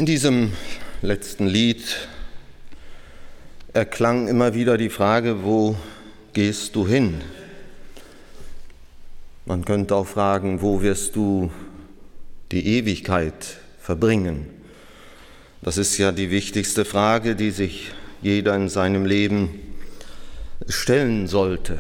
In diesem letzten Lied erklang immer wieder die Frage, wo gehst du hin? Man könnte auch fragen, wo wirst du die Ewigkeit verbringen? Das ist ja die wichtigste Frage, die sich jeder in seinem Leben stellen sollte.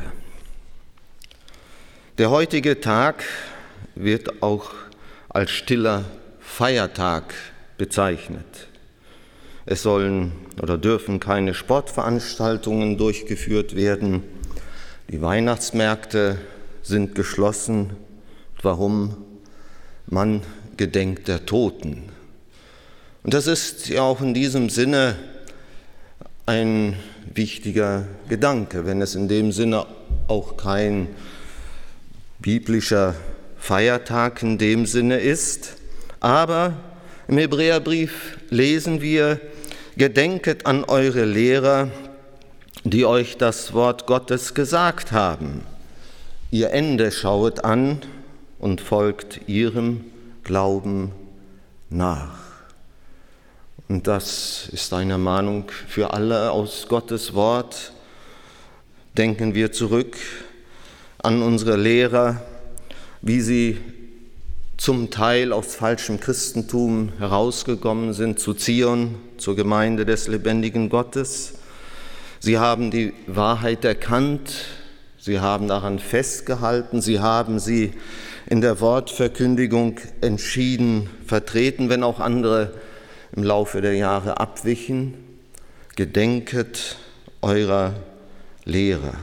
Der heutige Tag wird auch als stiller Feiertag bezeichnet. Es sollen oder dürfen keine Sportveranstaltungen durchgeführt werden. Die Weihnachtsmärkte sind geschlossen. Warum? Man gedenkt der Toten. Und das ist ja auch in diesem Sinne ein wichtiger Gedanke, wenn es in dem Sinne auch kein biblischer Feiertag in dem Sinne ist. Aber im Hebräerbrief lesen wir: Gedenket an eure Lehrer, die euch das Wort Gottes gesagt haben. Ihr Ende schauet an und folgt ihrem Glauben nach. Und das ist eine Mahnung für alle aus Gottes Wort. Denken wir zurück an unsere Lehrer, wie sie zum Teil aus falschem Christentum herausgekommen sind zu Zion, zur Gemeinde des lebendigen Gottes. Sie haben die Wahrheit erkannt, sie haben daran festgehalten, sie haben sie in der Wortverkündigung entschieden vertreten, wenn auch andere im Laufe der Jahre abwichen. Gedenket eurer Lehrer.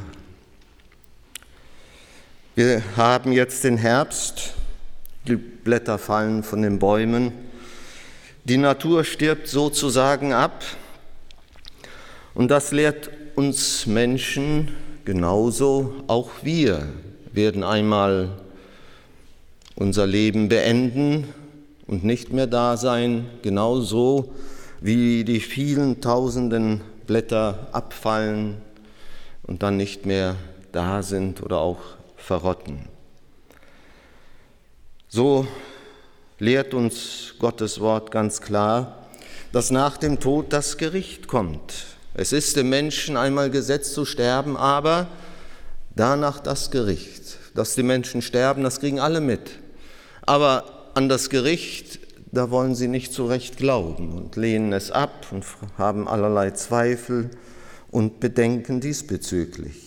Wir haben jetzt den Herbst, die Blätter fallen von den Bäumen, die Natur stirbt sozusagen ab und das lehrt uns Menschen genauso. Auch wir werden einmal unser Leben beenden und nicht mehr da sein, genauso wie die vielen tausenden Blätter abfallen und dann nicht mehr da sind oder auch verrotten. So lehrt uns Gottes Wort ganz klar, dass nach dem Tod das Gericht kommt. Es ist dem Menschen einmal gesetzt zu sterben, aber danach das Gericht. Dass die Menschen sterben, das kriegen alle mit. Aber an das Gericht, da wollen sie nicht so recht glauben und lehnen es ab und haben allerlei Zweifel und Bedenken diesbezüglich.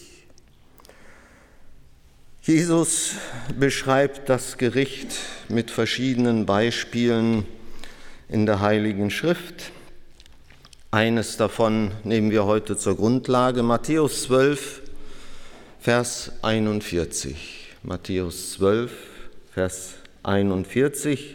Jesus beschreibt das Gericht mit verschiedenen Beispielen in der Heiligen Schrift. Eines davon nehmen wir heute zur Grundlage, Matthäus 12, Vers 41. Matthäus 12, Vers 41.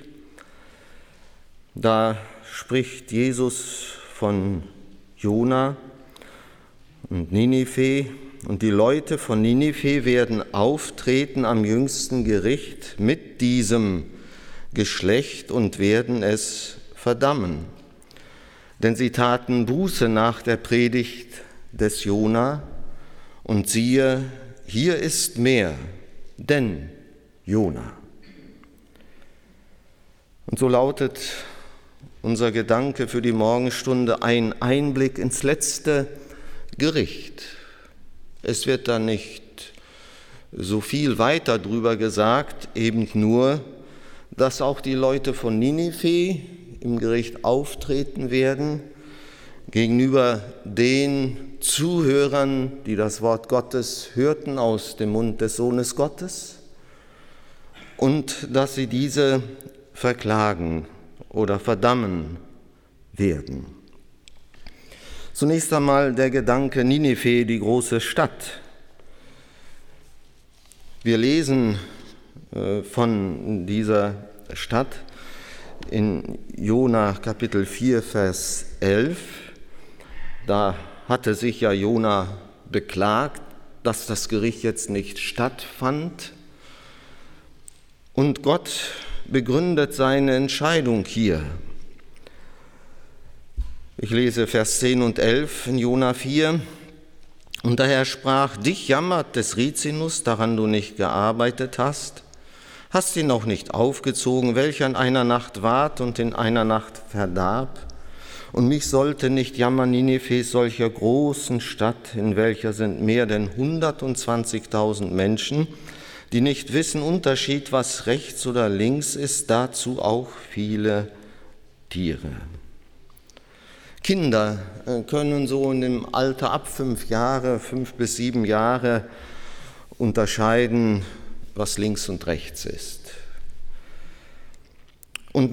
Da spricht Jesus von Jona und Ninive. Und die Leute von Ninive werden auftreten am jüngsten Gericht mit diesem Geschlecht und werden es verdammen. Denn sie taten Buße nach der Predigt des Jona und siehe, hier ist mehr denn Jona. Und so lautet unser Gedanke für die Morgenstunde: ein Einblick ins letzte Gericht. Es wird da nicht so viel weiter drüber gesagt, eben nur, dass auch die Leute von Ninive im Gericht auftreten werden gegenüber den Zuhörern, die das Wort Gottes hörten aus dem Mund des Sohnes Gottes, und dass sie diese verklagen oder verdammen werden. Zunächst einmal der Gedanke Ninive, die große Stadt. Wir lesen von dieser Stadt in Jona Kapitel 4, Vers 11. Da hatte sich ja Jona beklagt, dass das Gericht jetzt nicht stattfand. Und Gott begründet seine Entscheidung hier. Ich lese Vers 10 und 11 in Jona 4. Und der Herr sprach: Dich jammert des Rizinus, daran du nicht gearbeitet hast, Hast ihn auch nicht aufgezogen, welcher in einer Nacht ward und in einer Nacht verdarb? Und mich sollte nicht jammern, Ninive, solcher großen Stadt, in welcher sind mehr denn 120.000 Menschen, die nicht wissen Unterschied, was rechts oder links ist, dazu auch viele Tiere. Kinder können so in dem Alter ab 5 bis 7 Jahre unterscheiden, was links und rechts ist. Und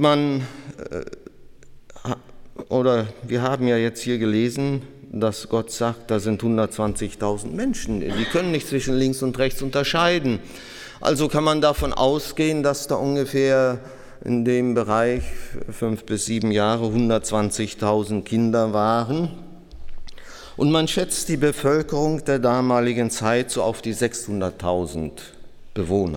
wir haben ja jetzt hier gelesen, dass Gott sagt, da sind 120.000 Menschen, die können nicht zwischen links und rechts unterscheiden. Also kann man davon ausgehen, dass da ungefähr in dem Bereich 5 bis 7 Jahre 120.000 Kinder waren. Und man schätzt die Bevölkerung der damaligen Zeit so auf die 600.000 Bewohner.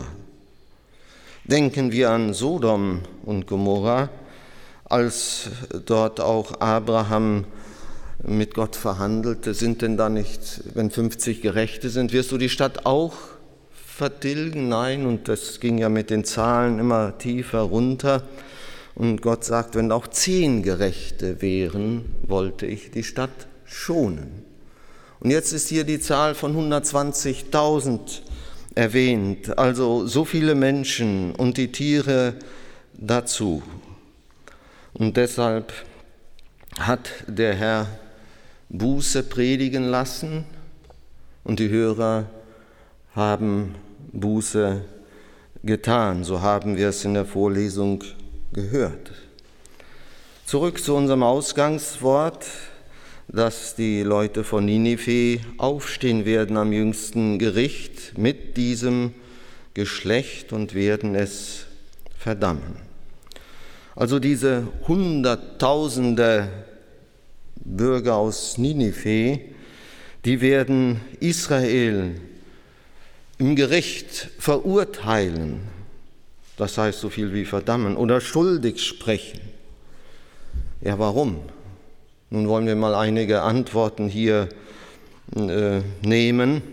Denken wir an Sodom und Gomorra, als dort auch Abraham mit Gott verhandelte. Sind denn da nicht, wenn 50 Gerechte sind, wirst du die Stadt auch vertilgen? Nein, und das ging ja mit den Zahlen immer tiefer runter. Und Gott sagt, wenn auch 10 Gerechte wären, wollte ich die Stadt schonen. Und jetzt ist hier die Zahl von 120.000 erwähnt, also so viele Menschen und die Tiere dazu. Und deshalb hat der Herr Buße predigen lassen und die Hörer haben Buße getan. So haben wir es in der Vorlesung gehört. Zurück zu unserem Ausgangswort, dass die Leute von Ninive aufstehen werden am jüngsten Gericht mit diesem Geschlecht und werden es verdammen. Also diese Hunderttausende Bürger aus Ninive, die werden Israel im Gericht verurteilen, das heißt so viel wie verdammen oder schuldig sprechen. Ja, warum? Nun wollen wir mal einige Antworten hier nehmen.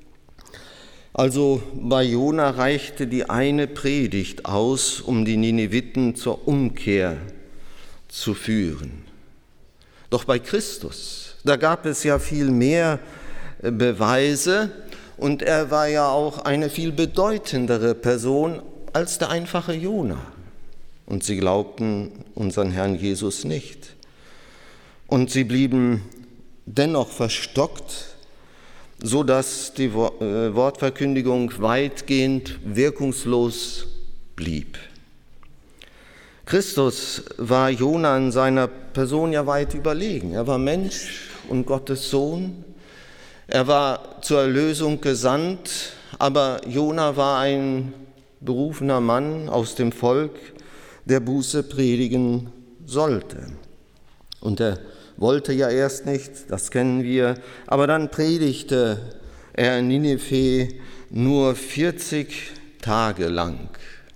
Also bei Jona reichte die eine Predigt aus, um die Nineviten zur Umkehr zu führen. Doch bei Christus, da gab es ja viel mehr Beweise und er war ja auch eine viel bedeutendere Person als der einfache Jona. Und sie glaubten unseren Herrn Jesus nicht. Und sie blieben dennoch verstockt, so dass die Wortverkündigung weitgehend wirkungslos blieb. Christus war Jona in seiner Person ja weit überlegen. Er war Mensch und Gottes Sohn. Er war zur Erlösung gesandt, aber Jona war ein berufener Mann aus dem Volk, der Buße predigen sollte. Und er wollte ja erst nicht, das kennen wir, aber dann predigte er in Ninive nur 40 Tage lang.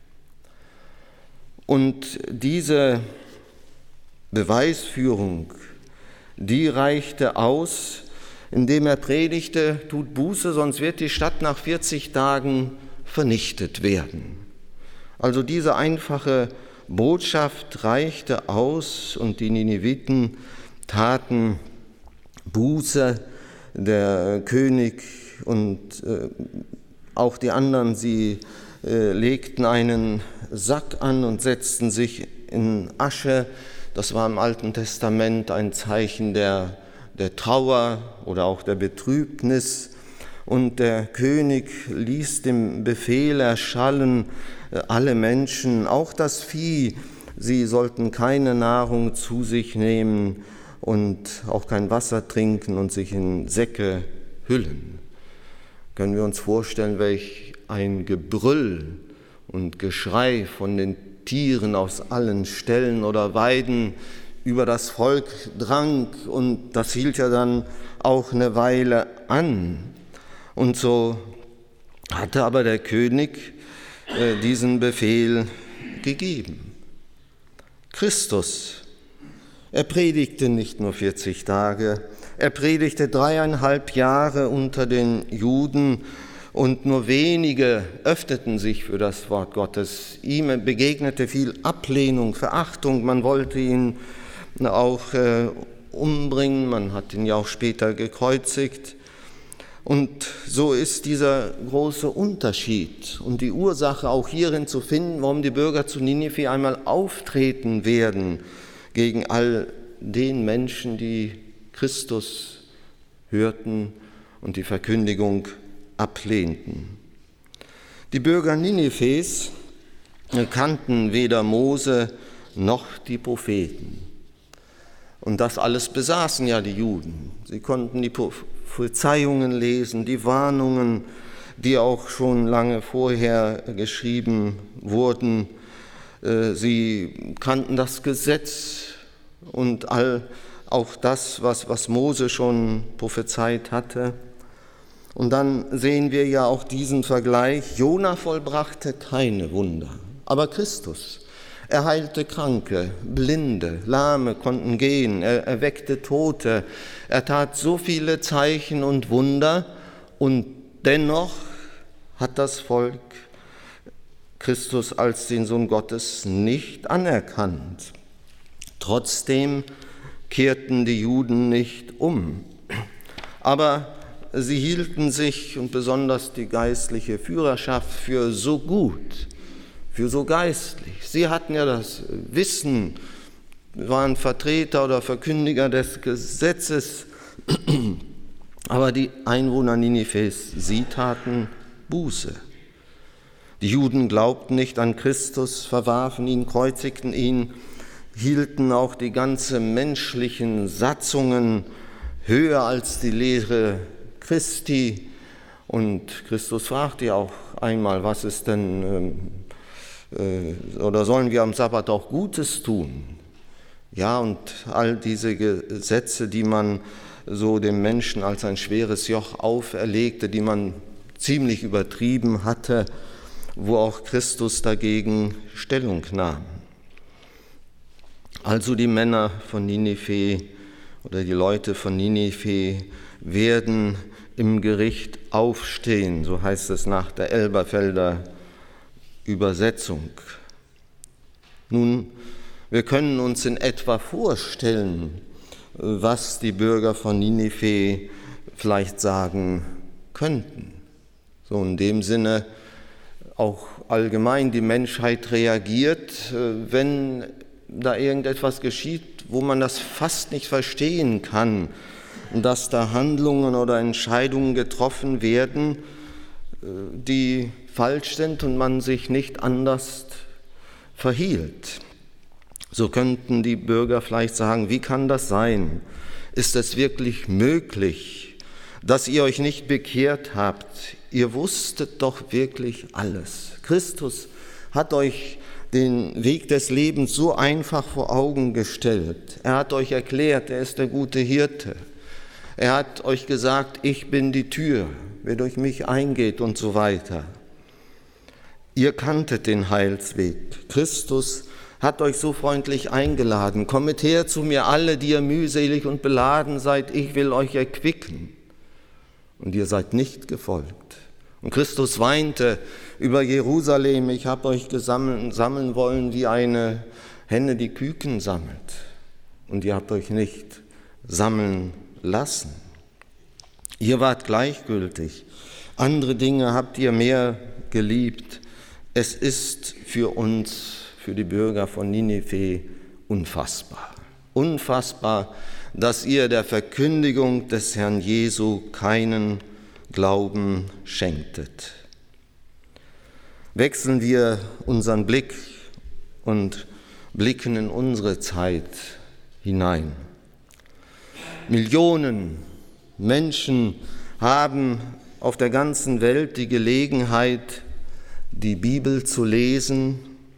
Und diese Beweisführung, die reichte aus, indem er predigte, tut Buße, sonst wird die Stadt nach 40 Tagen vernichtet werden. Also diese einfache Botschaft reichte aus und die Nineviten taten Buße. Der König und auch die anderen, sie legten einen Sack an und setzten sich in Asche. Das war im Alten Testament ein Zeichen der Trauer oder auch der Betrübnis. Und der König ließ den Befehl erschallen, alle Menschen, auch das Vieh, sie sollten keine Nahrung zu sich nehmen und auch kein Wasser trinken und sich in Säcke hüllen. Können wir uns vorstellen, welch ein Gebrüll und Geschrei von den Tieren aus allen Ställen oder Weiden über das Volk drang, und das hielt ja dann auch eine Weile an. Und so hatte aber der König diesen Befehl gegeben. Christus, er predigte nicht nur 40 Tage, er predigte 3,5 Jahre unter den Juden und nur wenige öffneten sich für das Wort Gottes. Ihm begegnete viel Ablehnung, Verachtung. Man wollte ihn auch umbringen, man hat ihn ja auch später gekreuzigt. Und so ist dieser große Unterschied und die Ursache auch hierin zu finden, warum die Bürger zu Ninive einmal auftreten werden gegen all den Menschen, die Christus hörten und die Verkündigung ablehnten. Die Bürger Ninives kannten weder Mose noch die Propheten. Und das alles besaßen ja die Juden. Sie konnten die Prophezeiungen lesen, die Warnungen, die auch schon lange vorher geschrieben wurden. Sie kannten das Gesetz und auch das, was Mose schon prophezeit hatte. Und dann sehen wir ja auch diesen Vergleich. Jona vollbrachte keine Wunder, aber Christus. Er heilte Kranke, Blinde, Lahme konnten gehen, er erweckte Tote, er tat so viele Zeichen und Wunder und dennoch hat das Volk Christus als den Sohn Gottes nicht anerkannt. Trotzdem kehrten die Juden nicht um, aber sie hielten sich und besonders die geistliche Führerschaft für so gut, für so geistlich. Sie hatten ja das Wissen, waren Vertreter oder Verkündiger des Gesetzes, aber die Einwohner Ninives, sie taten Buße. Die Juden glaubten nicht an Christus, verwarfen ihn, kreuzigten ihn, hielten auch die ganzen menschlichen Satzungen höher als die Lehre Christi. Und Christus fragte ja auch einmal, was ist denn, oder sollen wir am Sabbat auch Gutes tun? Ja, und all diese Gesetze, die man so dem Menschen als ein schweres Joch auferlegte, die man ziemlich übertrieben hatte, wo auch Christus dagegen Stellung nahm. Also die Männer von Ninive oder die Leute von Ninive werden im Gericht aufstehen, so heißt es nach der Elberfelder Übersetzung. Nun, wir können uns in etwa vorstellen, was die Bürger von Ninive vielleicht sagen könnten. So in dem Sinne auch allgemein die Menschheit reagiert, wenn da irgendetwas geschieht, wo man das fast nicht verstehen kann, dass da Handlungen oder Entscheidungen getroffen werden, die falsch sind und man sich nicht anders verhielt. So könnten die Bürger vielleicht sagen, wie kann das sein? Ist es wirklich möglich, dass ihr euch nicht bekehrt habt? Ihr wusstet doch wirklich alles. Christus hat euch den Weg des Lebens so einfach vor Augen gestellt. Er hat euch erklärt, er ist der gute Hirte. Er hat euch gesagt, ich bin die Tür, wer durch mich eingeht und so weiter. Ihr kanntet den Heilsweg. Christus hat euch so freundlich eingeladen. Kommet her zu mir alle, die ihr mühselig und beladen seid, ich will euch erquicken. Und ihr seid nicht gefolgt. Und Christus weinte über Jerusalem, ich habe euch sammeln wollen, wie eine Henne die Küken sammelt. Und ihr habt euch nicht sammeln lassen. Ihr wart gleichgültig. Andere Dinge habt ihr mehr geliebt. Es ist für uns, für die Bürger von Ninive, unfassbar. Unfassbar, dass ihr der Verkündigung des Herrn Jesu keinen Glauben schenktet. Wechseln wir unseren Blick und blicken in unsere Zeit hinein. Millionen Menschen haben auf der ganzen Welt die Gelegenheit, die Bibel zu lesen,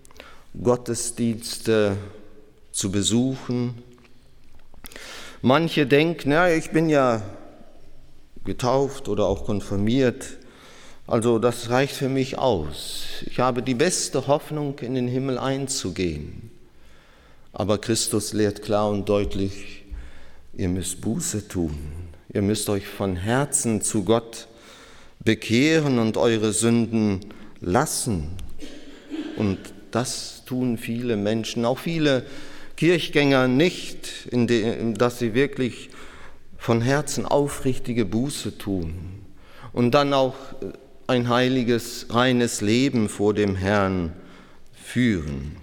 Gottesdienste zu besuchen. Manche denken, ja, ich bin ja getauft oder auch konfirmiert, also das reicht für mich aus. Ich habe die beste Hoffnung, in den Himmel einzugehen. Aber Christus lehrt klar und deutlich, ihr müsst Buße tun. Ihr müsst euch von Herzen zu Gott bekehren und eure Sünden lassen. Und das tun viele Menschen, auch viele Kirchgänger nicht, dass sie wirklich von Herzen aufrichtige Buße tun und dann auch ein heiliges, reines Leben vor dem Herrn führen.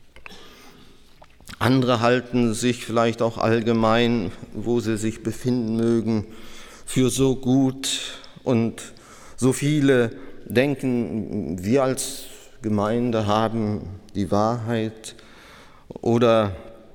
Andere halten sich vielleicht auch allgemein, wo sie sich befinden mögen, für so gut, und so viele denken, wir als Gemeinde haben die Wahrheit oder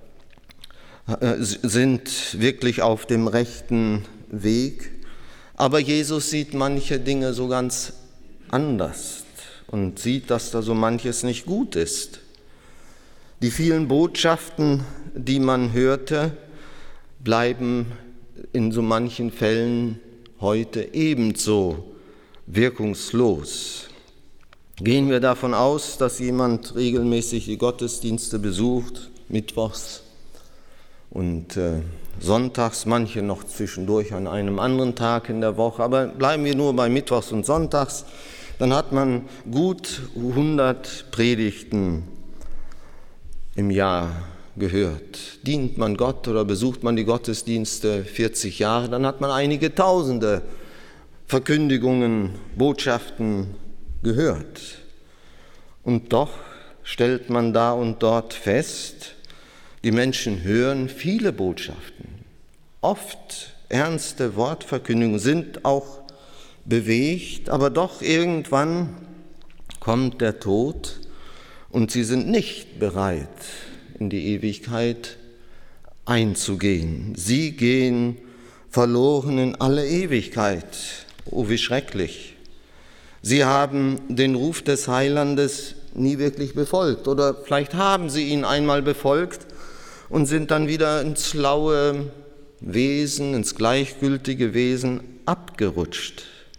sind wirklich auf dem rechten Weg. Aber Jesus sieht manche Dinge so ganz anders und sieht, dass da so manches nicht gut ist. Die vielen Botschaften, die man hörte, bleiben in so manchen Fällen heute ebenso wirkungslos. Gehen wir davon aus, dass jemand regelmäßig die Gottesdienste besucht, mittwochs und sonntags, manche noch zwischendurch an einem anderen Tag in der Woche, aber bleiben wir nur bei mittwochs und sonntags, dann hat man gut 100 Predigten im Jahr gehört. Dient man Gott oder besucht man die Gottesdienste 40 Jahre, dann hat man einige Tausende Verkündigungen, Botschaften gehört. Und doch stellt man da und dort fest, die Menschen hören viele Botschaften, oft ernste Wortverkündigungen, sind auch bewegt, aber doch irgendwann kommt der Tod und sie sind nicht bereit, in die Ewigkeit einzugehen. Sie gehen verloren in alle Ewigkeit. Oh, wie schrecklich. Sie haben den Ruf des Heilandes nie wirklich befolgt, oder vielleicht haben sie ihn einmal befolgt und sind dann wieder ins laue Wesen, ins gleichgültige Wesen abgerutscht.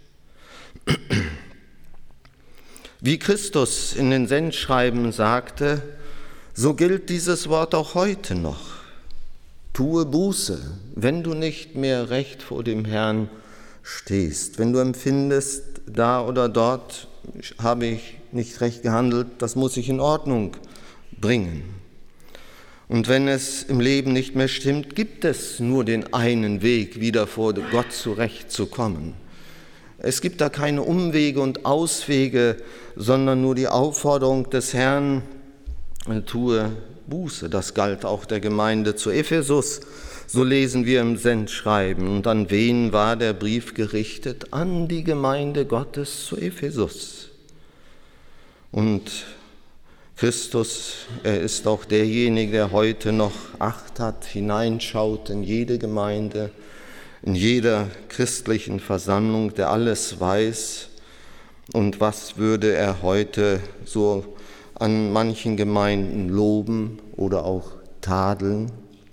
Wie Christus in den Sendschreiben sagte, so gilt dieses Wort auch heute noch. Tue Buße, wenn du nicht mehr recht vor dem Herrn stehst, wenn du empfindest, da oder dort habe ich nicht recht gehandelt, das muss ich in Ordnung bringen. Und wenn es im Leben nicht mehr stimmt, gibt es nur den einen Weg, wieder vor Gott zurechtzukommen. Es gibt da keine Umwege und Auswege, sondern nur die Aufforderung des Herrn, tue Buße. Das galt auch der Gemeinde zu Ephesus. So lesen wir im Sendschreiben. Und an wen war der Brief gerichtet? An die Gemeinde Gottes zu Ephesus. Und Christus, er ist auch derjenige, der heute noch Acht hat, hineinschaut in jede Gemeinde, in jeder christlichen Versammlung, der alles weiß. Und was würde er heute so an manchen Gemeinden loben oder auch tadeln?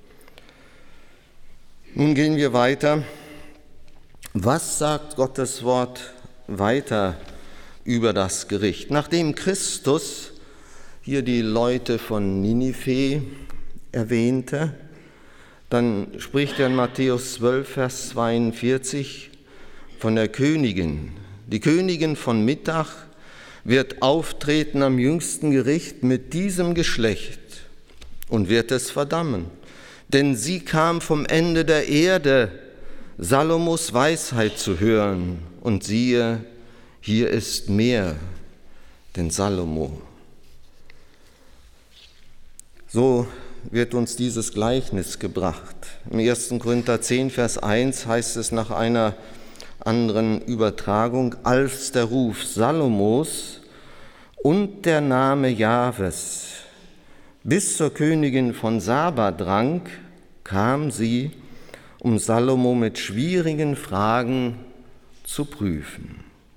Nun gehen wir weiter. Was sagt Gottes Wort weiter über das Gericht? Nachdem Christus hier die Leute von Ninive erwähnte, dann spricht er in Matthäus 12, Vers 42 von der Königin. Die Königin von Mittag wird auftreten am jüngsten Gericht mit diesem Geschlecht und wird es verdammen. Denn sie kam vom Ende der Erde, Salomos Weisheit zu hören. Und siehe, hier ist mehr denn Salomo. So wird uns dieses Gleichnis gebracht. Im 1. Korinther 10, Vers 1 heißt es nach einer anderen Übertragung, als der Ruf Salomos und der Name Jahwes bis zur Königin von Saba drang, kam sie, um Salomo mit schwierigen Fragen zu prüfen.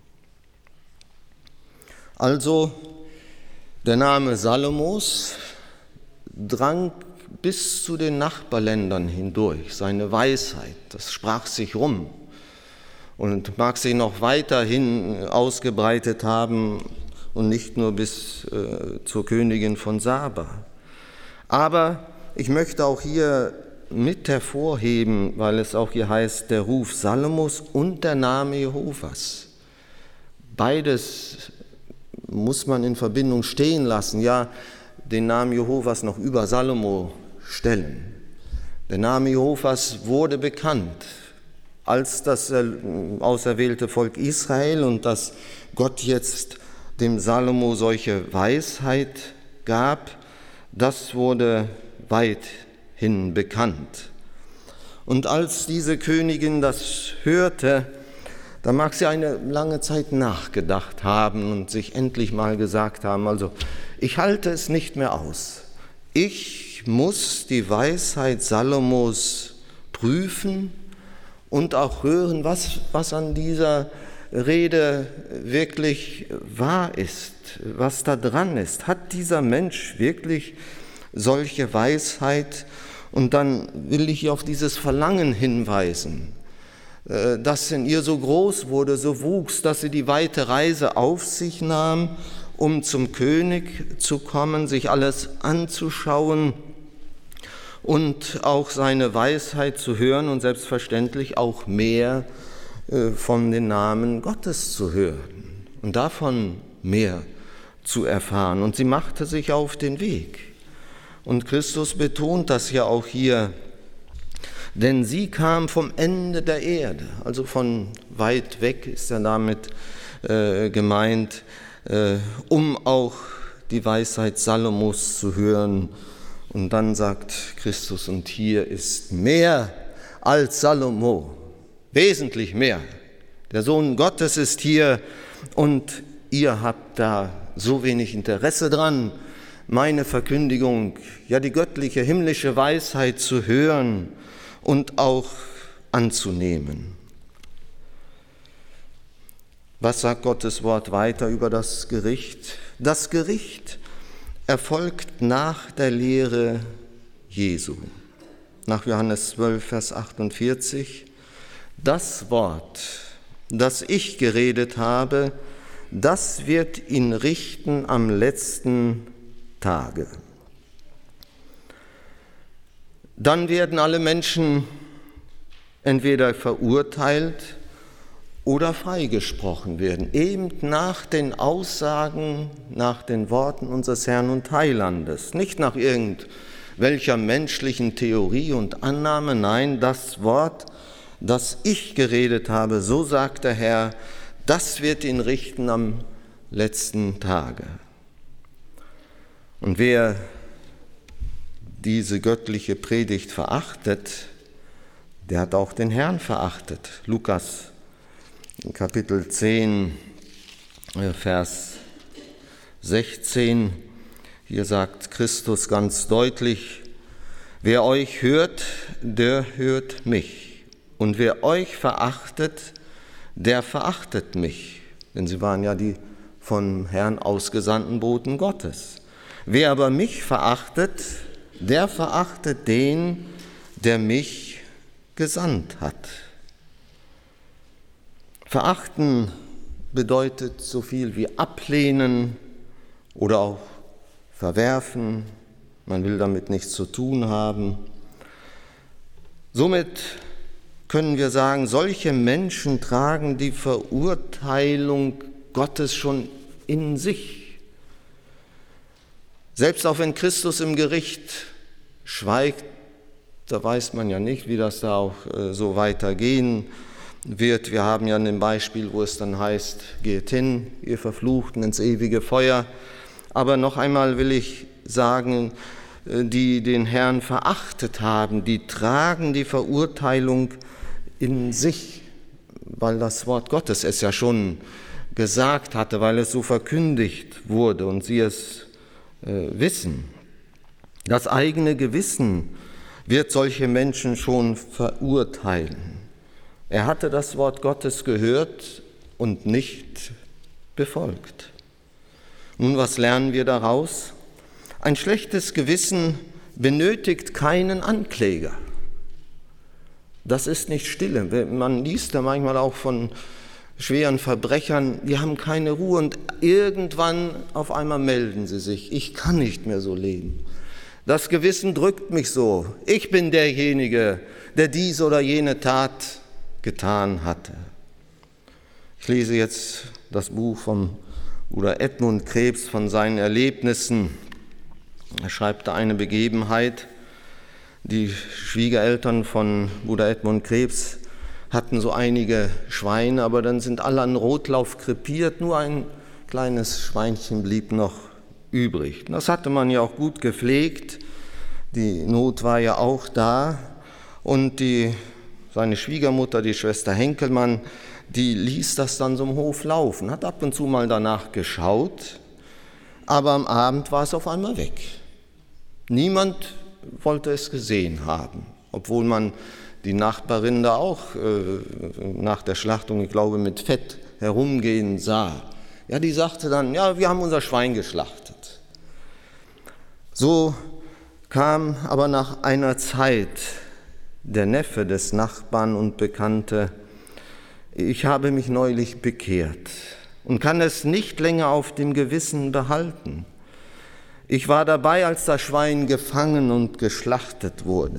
Also der Name Salomos drang bis zu den Nachbarländern hindurch, seine Weisheit, das sprach sich rum und mag sich noch weiterhin ausgebreitet haben und nicht nur bis zur Königin von Saba. Aber ich möchte auch hier mit hervorheben, weil es auch hier heißt, der Ruf Salomos und der Name Jehovas. Beides muss man in Verbindung stehen lassen, ja, den Namen Jehovas noch über Salomo stellen. Der Name Jehovas wurde bekannt als das auserwählte Volk Israel und dass Gott jetzt dem Salomo solche Weisheit gab, das wurde weithin bekannt. Und als diese Königin das hörte, da mag sie eine lange Zeit nachgedacht haben und sich endlich mal gesagt haben, also ich halte es nicht mehr aus. Ich muss die Weisheit Salomos prüfen und auch hören, was an dieser Rede wirklich wahr ist, was da dran ist. Hat dieser Mensch wirklich solche Weisheit? Und dann will ich auf dieses Verlangen hinweisen, das in ihr so groß wurde, so wuchs, dass sie die weite Reise auf sich nahm, um zum König zu kommen, sich alles anzuschauen und auch seine Weisheit zu hören und selbstverständlich auch mehr von den Namen Gottes zu hören und davon mehr zu erfahren. Und sie machte sich auf den Weg. Und Christus betont das ja auch hier, denn sie kam vom Ende der Erde, also von weit weg ist ja damit gemeint, um auch die Weisheit Salomos zu hören. Und dann sagt Christus, und hier ist mehr als Salomo, wesentlich mehr. Der Sohn Gottes ist hier und ihr habt da so wenig Interesse dran, meine Verkündigung, ja die göttliche, himmlische Weisheit zu hören und auch anzunehmen. Was sagt Gottes Wort weiter über das Gericht? Das Gericht erfolgt nach der Lehre Jesu. Nach Johannes 12, Vers 48. Das Wort, das ich geredet habe, das wird ihn richten am letzten Tage. Dann werden alle Menschen entweder verurteilt oder freigesprochen werden, eben nach den Aussagen, nach den Worten unseres Herrn und Heilandes, nicht nach irgendwelcher menschlichen Theorie und Annahme, nein, das Wort, das ich geredet habe, so sagt der Herr, das wird ihn richten am letzten Tage. Und wer diese göttliche Predigt verachtet, der hat auch den Herrn verachtet. Lukas Kapitel 10, Vers 16, hier sagt Christus ganz deutlich, wer euch hört, der hört mich. Und wer euch verachtet, der verachtet mich. Denn sie waren ja die vom Herrn ausgesandten Boten Gottes. Wer aber mich verachtet, der verachtet den, der mich gesandt hat. Verachten bedeutet so viel wie ablehnen oder auch verwerfen. Man will damit nichts zu tun haben. Somit können wir sagen, solche Menschen tragen die Verurteilung Gottes schon in sich. Selbst auch wenn Christus im Gericht schweigt, da weiß man ja nicht, wie das da auch so weitergehen wird. Wir haben ja ein Beispiel, wo es dann heißt, geht hin, ihr Verfluchten, ins ewige Feuer. Aber noch einmal will ich sagen, die den Herrn verachtet haben, die tragen die Verurteilung in sich, weil das Wort Gottes es ja schon gesagt hatte, weil es so verkündigt wurde und sie es wissen. Das eigene Gewissen wird solche Menschen schon verurteilen. Er hatte das Wort Gottes gehört und nicht befolgt. Nun, was lernen wir daraus? Ein schlechtes Gewissen benötigt keinen Ankläger. Das ist nicht stille. Man liest da manchmal auch von schweren Verbrechern, die haben keine Ruhe und irgendwann auf einmal melden sie sich. Ich kann nicht mehr so leben. Das Gewissen drückt mich so. Ich bin derjenige, der diese oder jene Tat getan hatte. Ich lese jetzt das Buch vom Bruder Edmund Krebs von seinen Erlebnissen. Er schreibt da eine Begebenheit. Die Schwiegereltern von Bruder Edmund Krebs hatten so einige Schweine, aber dann sind alle an Rotlauf krepiert, nur ein kleines Schweinchen blieb noch übrig. Das hatte man ja auch gut gepflegt, die Not war ja auch da und seine Schwiegermutter, die Schwester Henkelmann, die ließ das dann so im Hof laufen, hat ab und zu mal danach geschaut, aber am Abend war es auf einmal weg. Niemand wollte es gesehen haben, obwohl man die Nachbarin da auch nach der Schlachtung, ich glaube, mit Fett herumgehen sah. Ja, die sagte dann, ja, wir haben unser Schwein geschlachtet. So kam aber nach einer Zeit der Neffe des Nachbarn und bekannte, ich habe mich neulich bekehrt und kann es nicht länger auf dem Gewissen behalten. Ich war dabei, als das Schwein gefangen und geschlachtet wurde.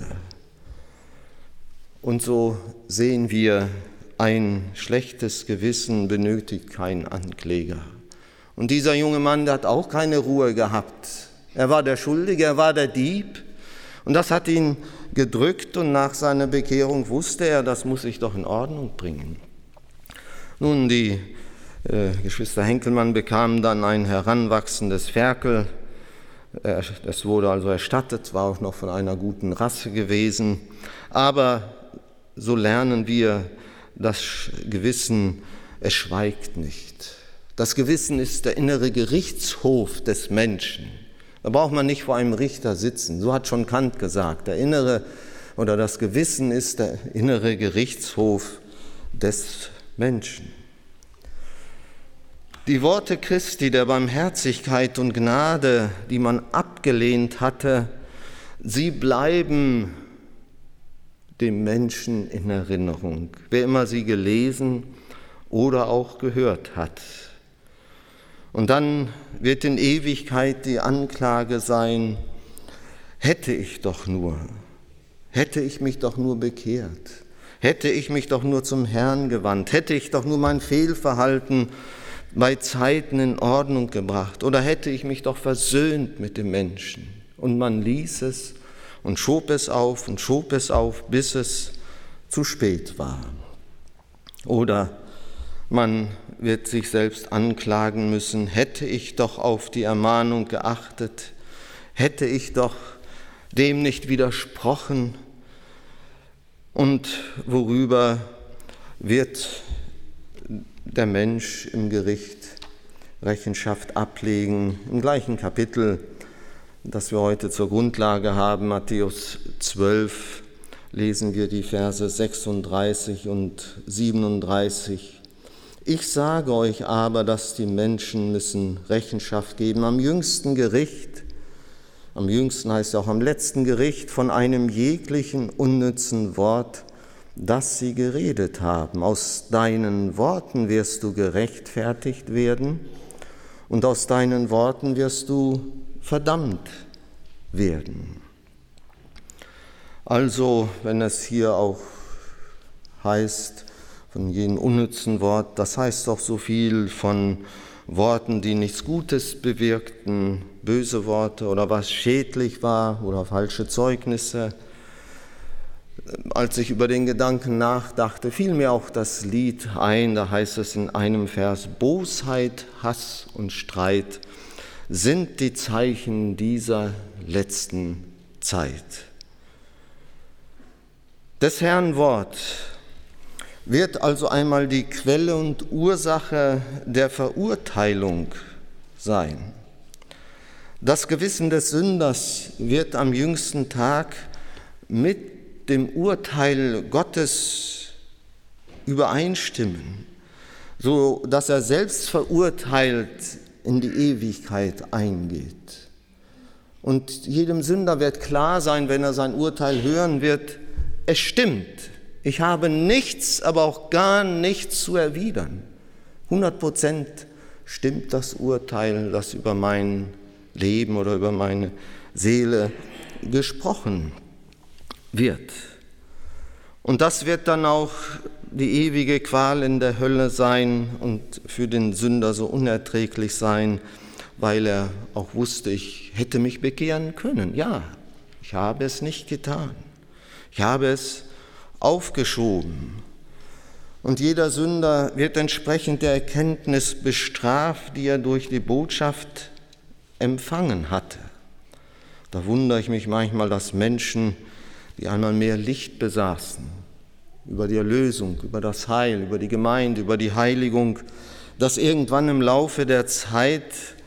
Und so sehen wir, ein schlechtes Gewissen benötigt keinen Ankläger. Und dieser junge Mann, der hat auch keine Ruhe gehabt. Er war der Schuldige, er war der Dieb. Und das hat ihn gedrückt und nach seiner Bekehrung wusste er, das muss ich doch in Ordnung bringen. Nun, die Geschwister Henkelmann bekamen dann ein heranwachsendes Ferkel. Es wurde also erstattet, war auch noch von einer guten Rasse gewesen. Aber so lernen wir, das Gewissen, es schweigt nicht. Das Gewissen ist der innere Gerichtshof des Menschen. Da braucht man nicht vor einem Richter sitzen. So hat schon Kant gesagt. Der innere oder das Gewissen ist der innere Gerichtshof des Menschen. Die Worte Christi der Barmherzigkeit und Gnade, die man abgelehnt hatte, sie bleiben dem Menschen in Erinnerung, wer immer sie gelesen oder auch gehört hat. Und dann wird in Ewigkeit die Anklage sein, hätte ich mich doch nur bekehrt, hätte ich mich doch nur zum Herrn gewandt, hätte ich doch nur mein Fehlverhalten bei Zeiten in Ordnung gebracht oder hätte ich mich doch versöhnt mit dem Menschen. Und man ließ es und schob es auf, bis es zu spät war. Oder man wird sich selbst anklagen müssen, hätte ich doch auf die Ermahnung geachtet, hätte ich doch dem nicht widersprochen. Und worüber wird der Mensch im Gericht Rechenschaft ablegen? Im gleichen Kapitel, das wir heute zur Grundlage haben, Matthäus 12, lesen wir die Verse 36 und 37. Ich sage euch aber, dass die Menschen müssen Rechenschaft geben am jüngsten Gericht, am jüngsten heißt auch am letzten Gericht, von einem jeglichen unnützen Wort, das sie geredet haben. Aus deinen Worten wirst du gerechtfertigt werden und aus deinen Worten wirst du verdammt werden. Also, wenn es hier auch heißt, von jenem unnützen Wort, das heißt auch so viel von Worten, die nichts Gutes bewirkten, böse Worte oder was schädlich war oder falsche Zeugnisse. Als ich über den Gedanken nachdachte, fiel mir auch das Lied ein, da heißt es in einem Vers, Bosheit, Hass und Streit sind die Zeichen dieser letzten Zeit. Des Herrn Wort wird also einmal die Quelle und Ursache der Verurteilung sein. Das Gewissen des Sünders wird am jüngsten Tag mit dem Urteil Gottes übereinstimmen, so dass er selbst verurteilt in die Ewigkeit eingeht. Und jedem Sünder wird klar sein, wenn er sein Urteil hören wird, es stimmt, ich habe nichts, aber auch gar nichts zu erwidern. 100% stimmt das Urteil, das über mein Leben oder über meine Seele gesprochen wird. Und das wird dann auch die ewige Qual in der Hölle sein und für den Sünder so unerträglich sein, weil er auch wusste, ich hätte mich bekehren können. Ja, ich habe es nicht getan. Ich habe es aufgeschoben. Und jeder Sünder wird entsprechend der Erkenntnis bestraft, die er durch die Botschaft empfangen hatte. Da wundere ich mich manchmal, dass Menschen, die einmal mehr Licht besaßen, über die Erlösung, über das Heil, über die Gemeinde, über die Heiligung, das irgendwann im Laufe der Zeit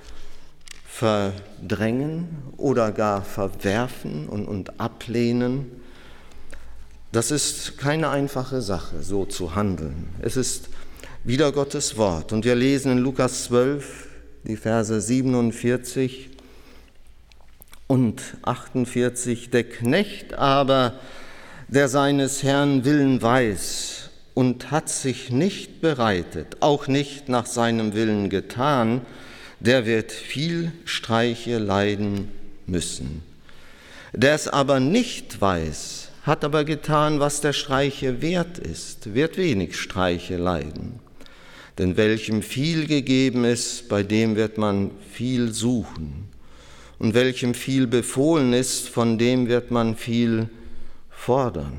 verdrängen oder gar verwerfen und ablehnen. Das ist keine einfache Sache, so zu handeln. Es ist wieder Gottes Wort. Und wir lesen in Lukas 12, die Verse 47 und 48. Der Knecht aber, der seines Herrn Willen weiß und hat sich nicht bereitet, auch nicht nach seinem Willen getan, der wird viel Streiche leiden müssen. Der es aber nicht weiß, hat aber getan, was der Streiche wert ist, wird wenig Streiche leiden. Denn welchem viel gegeben ist, bei dem wird man viel suchen. Und welchem viel befohlen ist, von dem wird man viel fordern.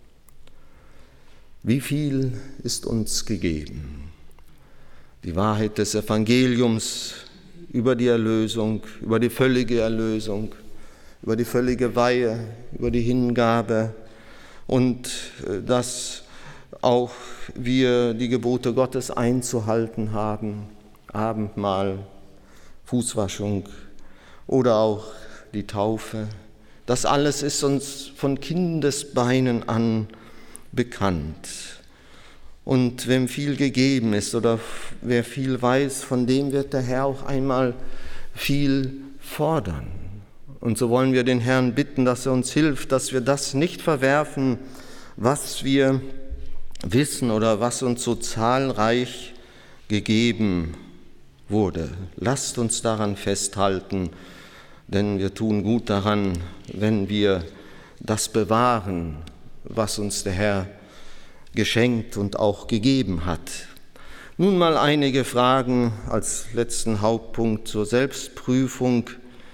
Wie viel ist uns gegeben? Die Wahrheit des Evangeliums über die Erlösung, über die völlige Erlösung, über die völlige Weihe, über die Hingabe und dass auch wir die Gebote Gottes einzuhalten haben, Abendmahl, Fußwaschung oder auch die Taufe. Das alles ist uns von Kindesbeinen an bekannt. Und wem viel gegeben ist oder wer viel weiß, von dem wird der Herr auch einmal viel fordern. Und so wollen wir den Herrn bitten, dass er uns hilft, dass wir das nicht verwerfen, was wir wissen oder was uns so zahlreich gegeben wurde. Lasst uns daran festhalten, denn wir tun gut daran, wenn wir das bewahren, was uns der Herr geschenkt und auch gegeben hat. Nun mal einige Fragen als letzten Hauptpunkt zur Selbstprüfung.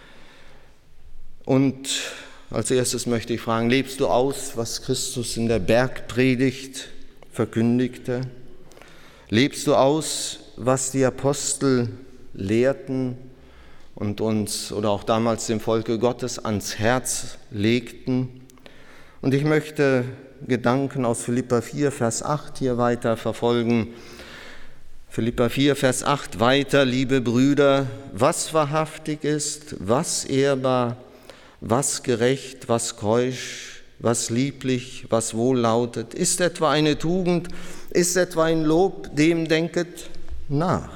Und als erstes möchte ich fragen, lebst du aus, was Christus in der Bergpredigt verkündigte? Lebst du aus, was die Apostel lehrten und uns oder auch damals dem Volke Gottes ans Herz legten? Und ich möchte Gedanken aus Philipper 4, Vers 8 hier weiter verfolgen. Philipper 4, Vers 8 weiter, liebe Brüder, was wahrhaftig ist, was ehrbar, was gerecht, was keusch, was lieblich, was wohllautet, ist etwa eine Tugend, ist etwa ein Lob, dem denket nach.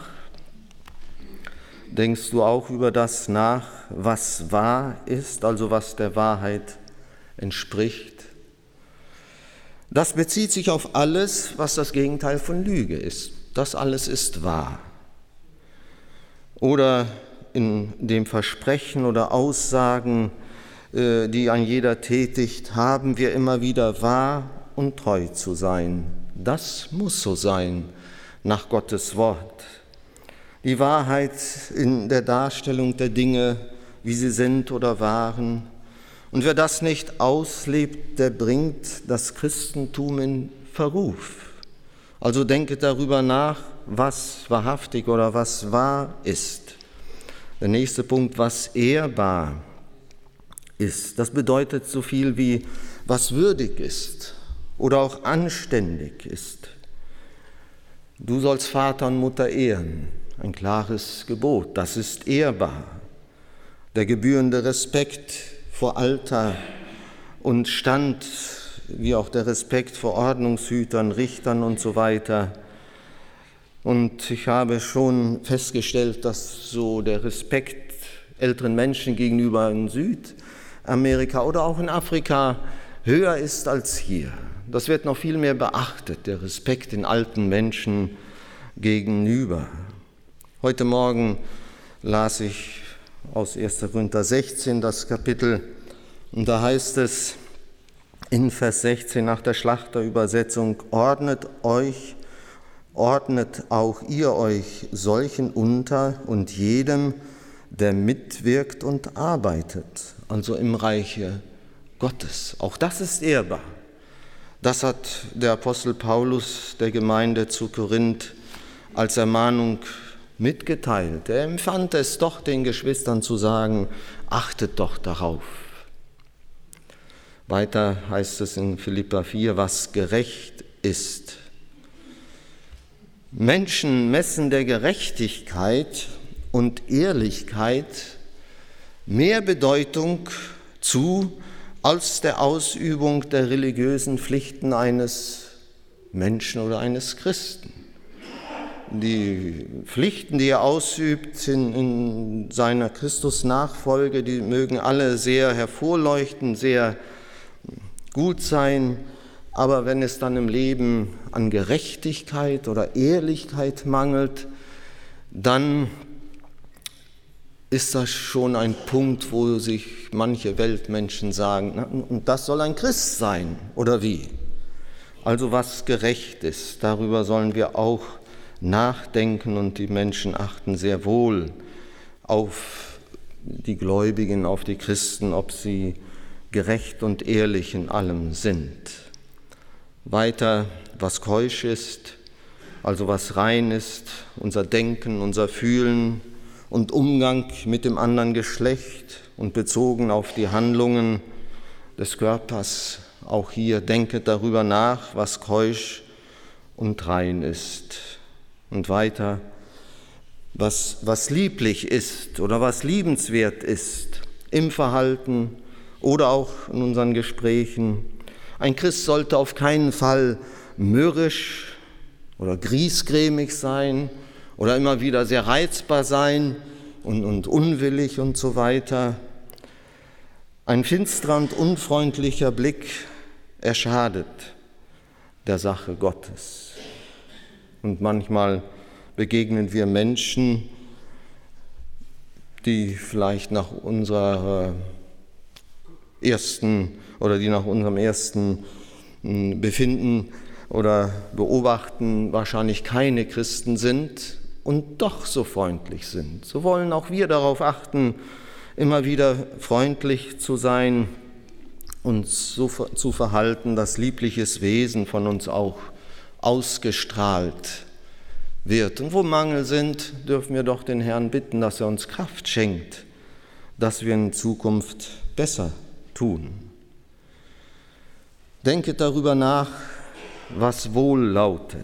Denkst du auch über das nach, was wahr ist, also was der Wahrheit entspricht? Das bezieht sich auf alles, was das Gegenteil von Lüge ist. Das alles ist wahr. Oder in dem Versprechen oder Aussagen, die ein jeder tätigt, haben wir immer wieder wahr und treu zu sein. Das muss so sein nach Gottes Wort. Die Wahrheit in der Darstellung der Dinge, wie sie sind oder waren. Und wer das nicht auslebt, der bringt das Christentum in Verruf. Also denke darüber nach, was wahrhaftig oder was wahr ist. Der nächste Punkt, was ehrbar ist. Das bedeutet so viel wie, was würdig ist oder auch anständig ist. Du sollst Vater und Mutter ehren. Ein klares Gebot, das ist ehrbar. Der gebührende Respekt vor Alter und Stand, wie auch der Respekt vor Ordnungshütern, Richtern und so weiter. Und ich habe schon festgestellt, dass so der Respekt älteren Menschen gegenüber in Südamerika oder auch in Afrika höher ist als hier. Das wird noch viel mehr beachtet, der Respekt den alten Menschen gegenüber. Heute Morgen las ich aus 1. Korinther 16 das Kapitel und da heißt es, in Vers 16 nach der Schlachterübersetzung: ordnet auch ihr euch solchen unter und jedem, der mitwirkt und arbeitet, also im Reiche Gottes. Auch das ist ehrbar. Das hat der Apostel Paulus der Gemeinde zu Korinth als Ermahnung mitgeteilt. Er empfand es doch, den Geschwistern zu sagen: achtet doch darauf. Weiter heißt es in Philipper 4, was gerecht ist. Menschen messen der Gerechtigkeit und Ehrlichkeit mehr Bedeutung zu als der Ausübung der religiösen Pflichten eines Menschen oder eines Christen. Die Pflichten, die er ausübt in seiner Christusnachfolge, die mögen alle sehr hervorleuchten, sehr gut sein, aber wenn es dann im Leben an Gerechtigkeit oder Ehrlichkeit mangelt, dann ist das schon ein Punkt, wo sich manche Weltmenschen sagen, na, und das soll ein Christ sein, oder wie? Also was gerecht ist, darüber sollen wir auch nachdenken, und die Menschen achten sehr wohl auf die Gläubigen, auf die Christen, ob sie gerecht und ehrlich in allem sind. Weiter, was keusch ist, also was rein ist, unser Denken, unser Fühlen und Umgang mit dem anderen Geschlecht und bezogen auf die Handlungen des Körpers. Auch hier denket darüber nach, was keusch und rein ist. Und weiter, was lieblich ist oder was liebenswert ist im Verhalten oder auch in unseren Gesprächen. Ein Christ sollte auf keinen Fall mürrisch oder griesgrämig sein oder immer wieder sehr reizbar sein und unwillig und so weiter. Ein finsterer und unfreundlicher Blick, er schadet der Sache Gottes. Und manchmal begegnen wir Menschen, die vielleicht nach unserem ersten Befinden oder Beobachten wahrscheinlich keine Christen sind und doch so freundlich sind. So wollen auch wir darauf achten, immer wieder freundlich zu sein, uns so zu verhalten, dass liebliches Wesen von uns auch ausgestrahlt wird. Und wo Mangel sind, dürfen wir doch den Herrn bitten, dass er uns Kraft schenkt, dass wir in Zukunft besser tun. Denket darüber nach, was wohl lautet.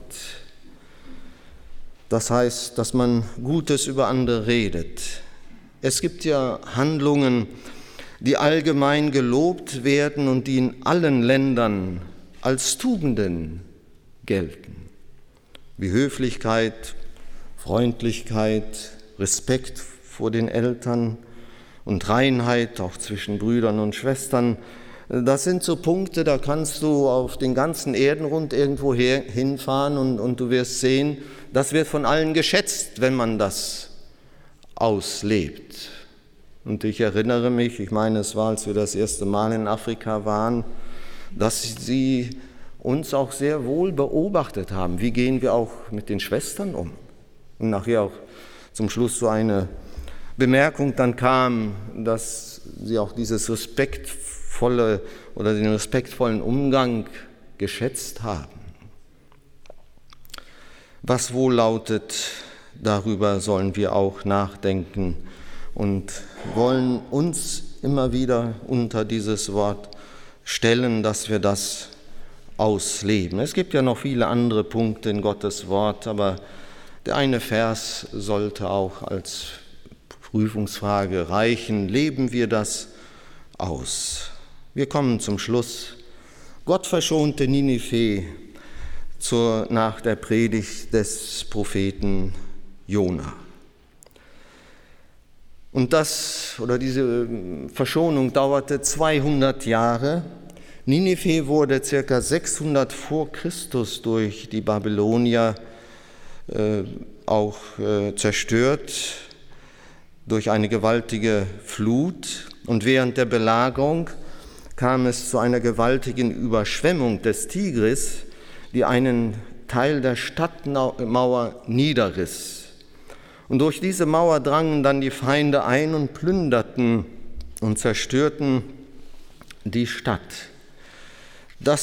Das heißt, dass man Gutes über andere redet. Es gibt ja Handlungen, die allgemein gelobt werden und die in allen Ländern als Tugenden gelten, wie Höflichkeit, Freundlichkeit, Respekt vor den Eltern und Reinheit, auch zwischen Brüdern und Schwestern. Das sind so Punkte, da kannst du auf den ganzen Erdenrund irgendwo hinfahren und du wirst sehen, das wird von allen geschätzt, wenn man das auslebt. Und ich erinnere mich, ich meine, es war, als wir das erste Mal in Afrika waren, dass sie uns auch sehr wohl beobachtet haben. Wie gehen wir auch mit den Schwestern um? Und nachher auch zum Schluss so eine Bemerkung dann kam, dass sie auch dieses respektvolle oder den respektvollen Umgang geschätzt haben. Was wohl lautet, darüber sollen wir auch nachdenken und wollen uns immer wieder unter dieses Wort stellen, dass wir das ausleben. Es gibt ja noch viele andere Punkte in Gottes Wort, aber der eine Vers sollte auch als Prüfungsfrage reichen. Leben wir das aus? Wir kommen zum Schluss. Gott verschonte Ninive nach der Predigt des Propheten Jona. Und diese Verschonung dauerte 200 Jahre. Ninive wurde ca. 600 vor Christus durch die Babylonier auch zerstört durch eine gewaltige Flut. Und während der Belagerung kam es zu einer gewaltigen Überschwemmung des Tigris, die einen Teil der Stadtmauer niederriss. Und durch diese Mauer drangen dann die Feinde ein und plünderten und zerstörten die Stadt. Da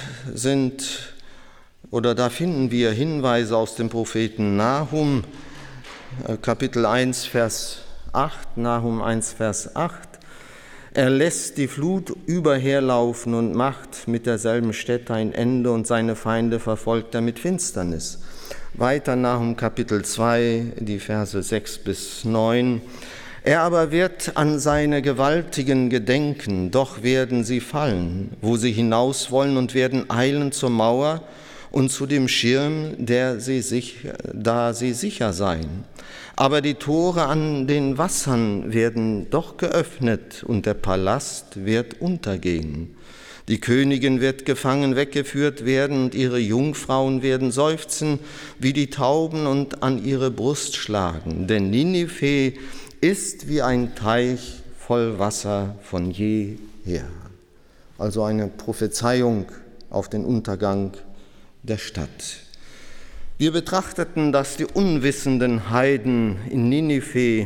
finden wir Hinweise aus dem Propheten Nahum, Kapitel 1, Vers 8, Nahum 1, Vers 8. Er lässt die Flut überherlaufen und macht mit derselben Stätte ein Ende und seine Feinde verfolgt er mit Finsternis. Weiter Nahum Kapitel 2, die Verse 6 bis 9. Er aber wird an seine Gewaltigen gedenken, doch werden sie fallen, wo sie hinaus wollen und werden eilen zur Mauer und zu dem Schirm, da sie sicher seien. Aber die Tore an den Wassern werden doch geöffnet und der Palast wird untergehen. Die Königin wird gefangen weggeführt werden und ihre Jungfrauen werden seufzen wie die Tauben und an ihre Brust schlagen. Denn Ninive ist wie ein Teich voll Wasser von jeher. Also eine Prophezeiung auf den Untergang der Stadt. Wir betrachteten, dass die unwissenden Heiden in Ninive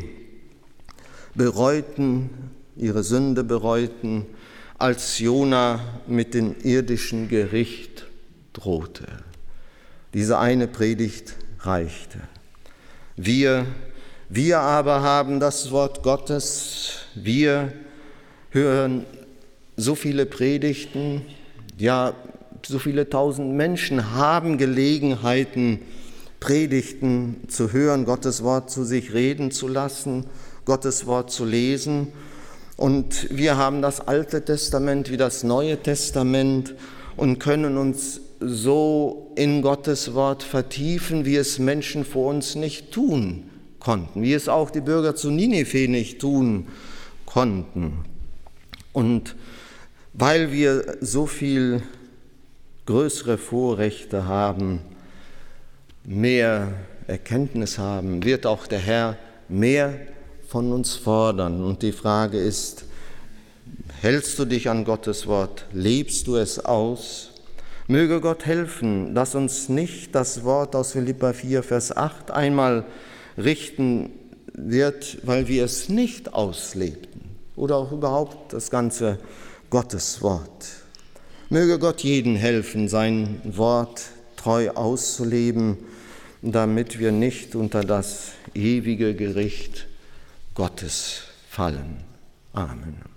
ihre Sünde bereuten, als Jona mit dem irdischen Gericht drohte. Diese eine Predigt reichte. Wir aber haben das Wort Gottes, wir hören so viele Predigten, ja, so viele tausend Menschen haben Gelegenheiten, Predigten zu hören, Gottes Wort zu sich reden zu lassen, Gottes Wort zu lesen. Und wir haben das Alte Testament wie das Neue Testament und können uns so in Gottes Wort vertiefen, wie es Menschen vor uns nicht tun konnten, wie es auch die Bürger zu Ninive nicht tun konnten. Und weil wir so viel größere Vorrechte haben, mehr Erkenntnis haben, wird auch der Herr mehr von uns fordern. Und die Frage ist, hältst du dich an Gottes Wort? Lebst du es aus? Möge Gott helfen, dass uns nicht das Wort aus Philipper 4, Vers 8 einmal richten wird, weil wir es nicht auslebten oder auch überhaupt das ganze Gotteswort. Möge Gott jeden helfen, sein Wort treu auszuleben, damit wir nicht unter das ewige Gericht Gottes fallen. Amen.